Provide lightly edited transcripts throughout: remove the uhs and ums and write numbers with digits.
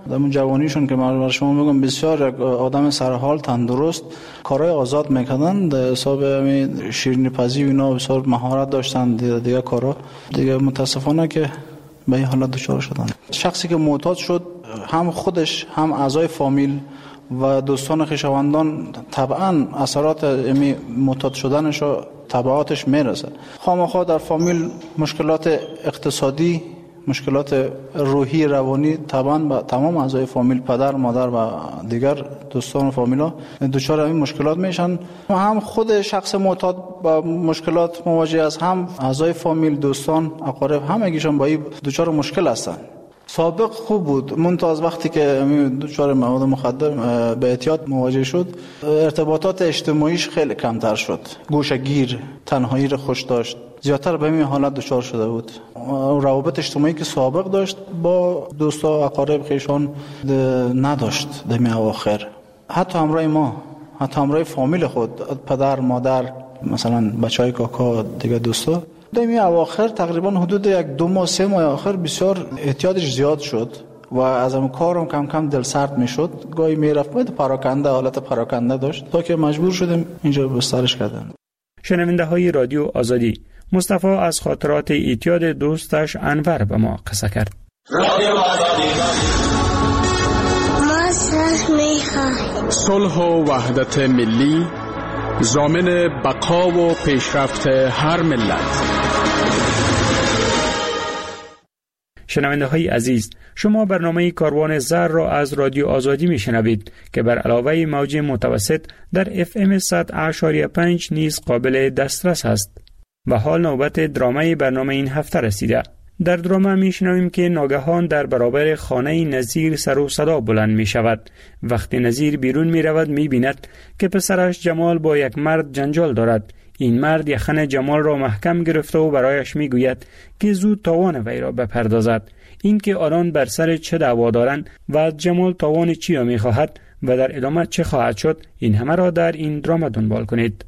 در جوانیشون که من شما میگم بسیار آدم سرحال تندرست کارهای آزاد میکردن، در حساب همین شیرینی پزی و اینا بسیار مهارت داشتن. دیگه کارا دیگه متاسفانه که به این حالت دچار شدن. شخصی که معتاد شد هم خودش هم اعضای فامیل و دوستان خویشاوندان طبعا اثرات معتاد شدنش و تبعاتش میرسه. خامخا در فامیل مشکلات اقتصادی، مشکلات روحی روانی طبعا با تمام اعضای فامیل، پدر مادر و دیگر دوستان و فامیلا دچار این مشکلات میشن. هم خود شخص معتاد با مشکلات مواجه است، هم اعضای فامیل، دوستان، اقارب همگیشون با این دچار مشکل هستن. سابق خوب بود، منتها از وقتی که دچار مواد مخدر به اعتیاد مواجه شد ارتباطات اجتماعیش خیلی کمتر شد، گوشه‌گیر، تنهایی رو خوش داشت، زیادتر به این حالت دچار شده بود. روابط اجتماعی که سابق داشت با دوستا اقارب خویشان نداشت در اواخر. حتی همراه ما، حتی همراه فامیل خود، پدر، مادر، مثلا بچهای کاکا، دیگه دوستا، در این اواخر تقریبا حدود 1-2 ماه 3 ماه آخر بسیار اعتیادش زیاد شد و از اون کارم کم کم دل سرد میشد. گاهی میرفت باید پراکنده، حالت پراکنده داشت تا که مجبور شدیم اینجا بسترش کردن. شنونده های رادیو آزادی، مصطفی از خاطرات اعتیاد دوستش انور به ما قصه کرد. رادیو آزادی. ما صلح و وحدت ملی ضامن بقا و پیشرفت هر ملت. شنونده های عزیز، شما برنامه کاروان زر را از رادیو آزادی می شنوید که بر علاوه موج متوسط در FM 100.5 نیز قابل دسترس است. و حال نوبت درامه برنامه این هفته رسیده. در درامه می شنویم که ناگهان در برابر خانه نظیر سر و صدا بلند می شود. وقتی نظیر بیرون می رود می بیند که پسرش جمال با یک مرد جنجال دارد. این مرد یخن جمال را محکم گرفته و برایش می گوید که زود تاوان وی را بپردازد. این که آنان بر سر چه دعوا دارند و از جمال تاوان چی را می خواهد و در ادامه چه خواهد شد، این همه را در این درامه دنبال کنید.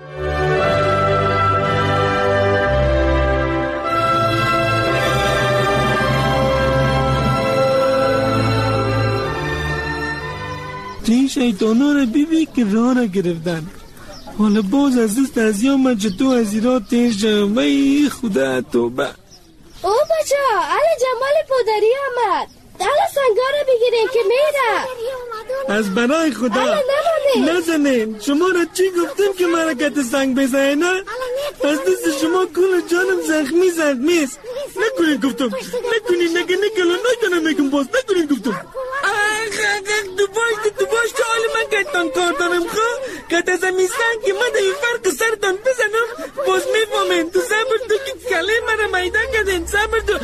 این شیطانا رو ببین که راه را گرفتن. حالا باز از دست ازی آمد که تو از ایران تیش شد. وای خدا توبه. او بچه علی جمال پدری آمد. علی سنگا رو بگیرین که میره. از برای خدا نزنین. شما را چی گفتم که مرکت سنگ بزنه نه؟ از دست شما کل جانم زخمی است. نکنین گفتم. نکنین نگه نایتانم میگم باز. نکنین گفتم. تو باش که حالی من گردان کار دارم خواه که از امیستن که من در این فرق سرتان بزنم باز میفامین. تو صبر تو که کله مرا میدن کردین. صبر تو.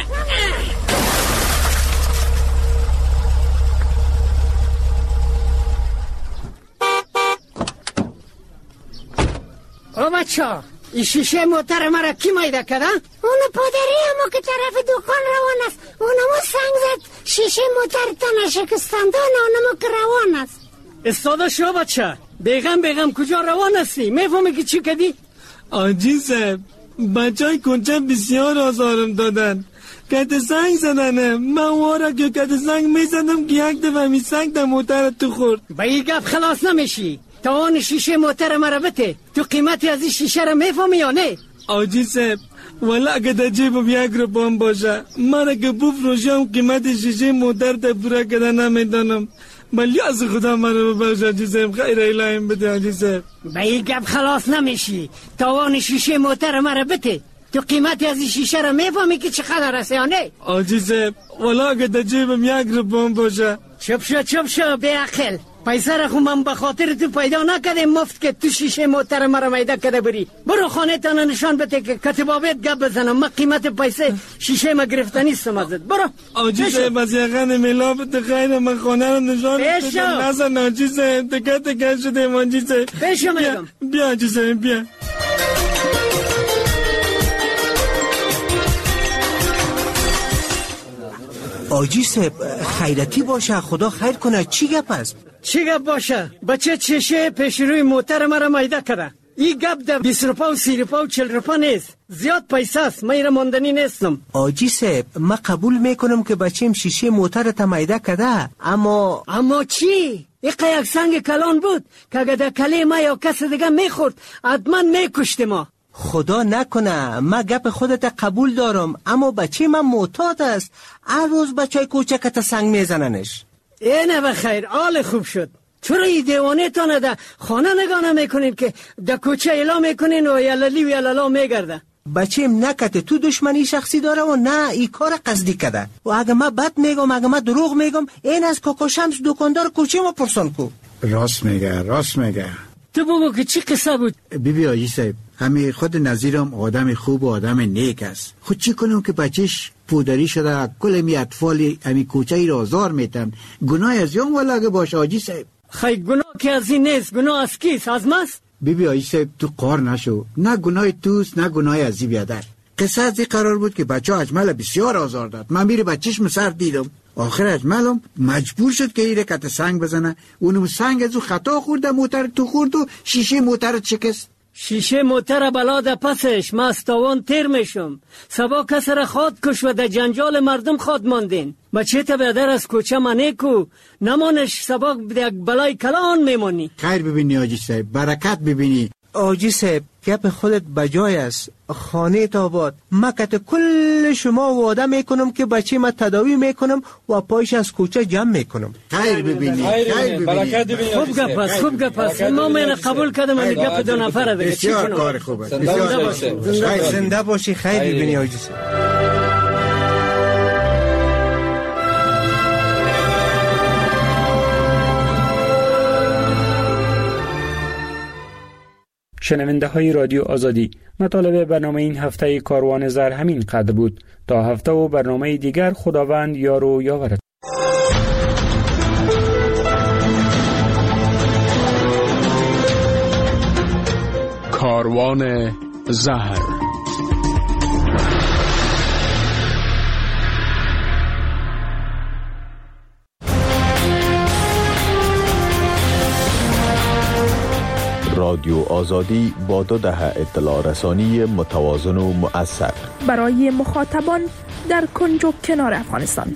او بچه این شیشه موتر مرا کی میده کرده؟ اونو پادری همو که طرف دکان روان است. اونمو سنگ زد شیشه موتر تنه شکستندان. اونمو که روان است. استاده شو بچه. بیغم کجا روان هستی؟ میفهمی که چی کردی؟ آجی صاحب بچه های کنچه بسیار آزارم دادن. کت سنگ زدنه. من وارا که کت سنگ میزدم که یک دفعه می سنگ در موتر تو خورد. با این گپ خلاص نمیشی. تاوان شیشه موتر مرا بته. تو قیمتی از این شیشه را میفهمی یا نه؟ آجی صاحب والا اگه در جیبم 1 روپام باشه من اگه بفروشم قیمت شیشه موتر تا پورا کده نمیدانم. ولی از خدا منو ببخش آجی صاحب. خیر الهیم بده آجی صاحب. با این گپ خلاص نمیشی. تاوان شیشه موتر مرا بته. تو قیمتی از این شیشه را میفهمی که چقدر است یا نه؟ آجی صاحب والا اگه در جیبم 1 روپام باشه. چپ شو بی عقل. پیسه را خو من به خاطر تو پیدا نکردم مفت که تو شیشه موتر مرا میده کده بری. برو خانه تانه نشان بده که کتبابت گپ بزنم. من قیمت پیسه شیشه ما گرفته نیستم ازت. برو. آجی صاحب از یقن ملابت خیر من خانه رو نشان بده. نزن آجی صاحب تکه شده آجی صاحب. بشو میگم. بیا آجی صاحب بیا. آجی صاحب خیرتی باشه. خدا خیر کنه. چی گپ است؟ چی گپ باشه؟ بچه چشه پیش روی موتر مرا میده کرده. این گپ ده 20 روپا و 30 روپا و 40 روپا نیست، زیاد پیسه است. من ایره ماندنی نیستم. آجی صاحب من قبول میکنم که بچیم شیشه موتر تمیده کده، اما چی؟ یک سنگ کلان بود که اگه در کله ما یا کس دیگه میخورد حتما میکشت ما. خدا نکنه، من گپ خودت قبول دارم، اما بچه من معتاد است. هر روز بچه کوچکت سنگ میزننش. اینه بخیر، حال خوب شد. چرا این دیوانه تانه ده خانه نگاه نمیکنین که در کوچه اعلام میکنین و یلالی و یلالا میگرده؟ بچیم نکته تو دشمنی شخصی داره و نه این کار قصدی کده. و اگه من بد میگم، اگه من دروغ میگم، این از کاکا شمس دکاندار کوچه ما پرسان کو. راست میگه. تو بگو که چی قصه بود؟ بیبی آجی صاحب، همه خود نظیرم آدم خوب و آدم نیک است. خود چی کنم که بچهش پودری شده، کل می اطفال همی کوچه ای را آزار میتن. گناه از یوم والا اگه باشه آجی صاحب. خیلی گناه که از این نیست، گناه از کیست؟ از ماست؟ بیبی آجی صاحب تو قار نشو، نه گناه توست نه گناه از این بیادر. قصه از این قرار بود که بچه اجمل بسیار آزار داد. من میره بچهش مسر دیدم، آخر اجملم مجبور شد که ایره کت سنگ بزنه. اونم سنگ از او خطا خورده، موتر تو خورد و شیشه موتر شکست. شیشه موتر بلا ده پسش، ما از تاوان تیر میشم. سبا کس را خواد کش و ده جنجال مردم خواد ماندین. بچه تا بیادر از کوچه منه کو نمانش، سبا ده بلای کلان میمانی. خیر ببینی آجی صاحب، برکت ببینی. آجی صاحب گپ خودت بجای است. خانه آباد مکت کل شما وعده میکنم که بچه ما تداوی میکنم و پایش از کوچه جمع میکنم. خیر ببینی. خوب گپ است، خوب گپ است. ما من قبول کردم این گپ دو نفره دیگه. بسیار کار خوبه. زنده باشی. خیر ببینی آجی صاحب. شنونده های رادیو آزادی، مطالب برنامه این هفته کاروان زر همین قدر بود. تا هفته و برنامه دیگر خداوند یار و یاورت. کاروان زهر. رادیو آزادی با 2 دهه اطلاع رسانی متوازن و مؤثر برای مخاطبان در کنج و کنار افغانستان.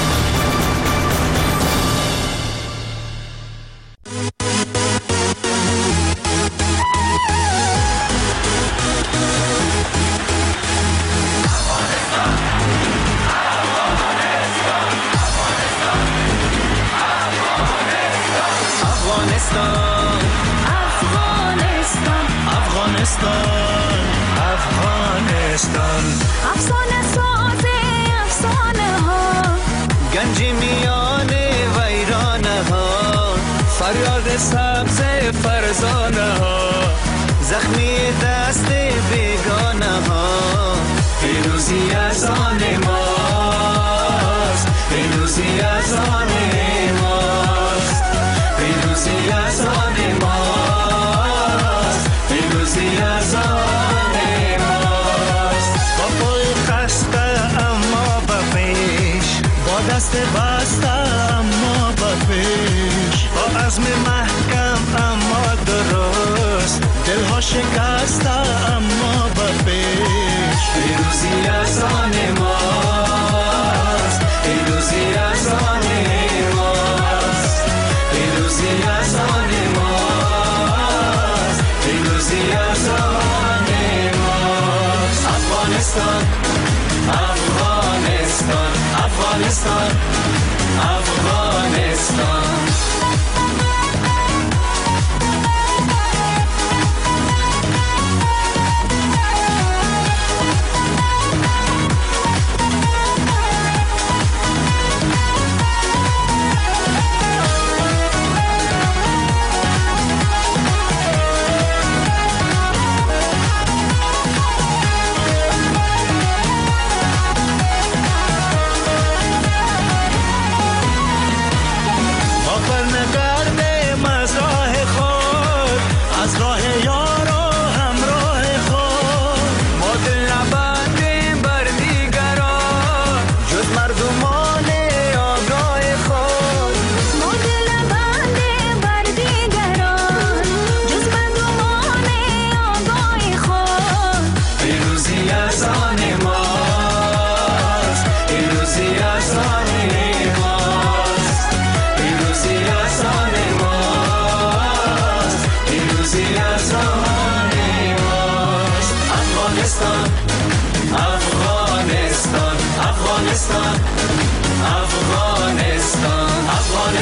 افغانستان افسانه ساز افسانه ها، گنج میان ویرانه ها، فریاد سبز فرزانه ها، زخمی دست بیگانه ها. پیروزی از آن ماست، پیروزی از آن ماست، پیروزی از آن ماست، پیروزی از آن ماست. با پای خسته اما به پیش، با دست بسته اما به پیش، با عزم محکم اما درست، دلها شکسته اما به پیش. پیروزی از آن ماست، پیروزی از آن ماست، پیروزی از آن ماست، پیروزی از آن ماست. افغانستان افغانستان افغانستان افغانستان.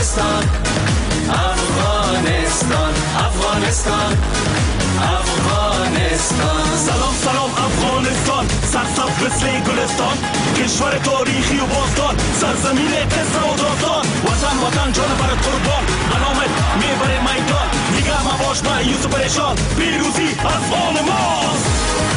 افغانستان افغانستان افغانستان افغانستان. سلام سلام افغانستان، سرسبز مثل گلستان، کشور تاریخی و باستان، سرزمین قصه و داستان. وطن وطن جان برات قربان، علامت میبره میدان، دیگه مباش مایوس و پریشان، پیروزی از آن ماست.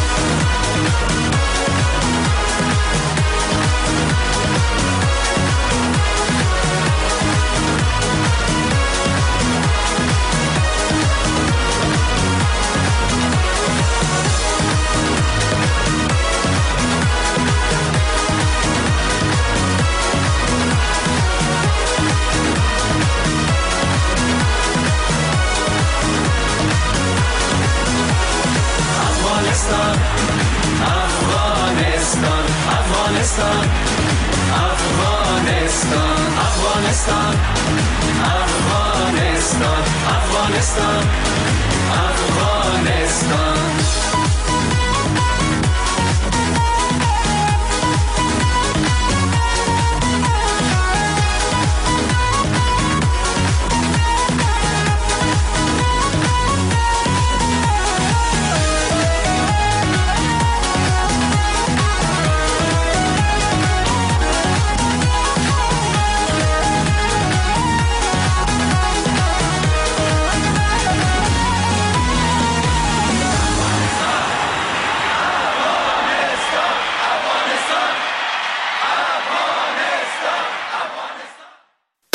Afghanistan, Afghanistan, Afghanistan, Afghanistan, Afghanistan, Afghanistan, Afghanistan.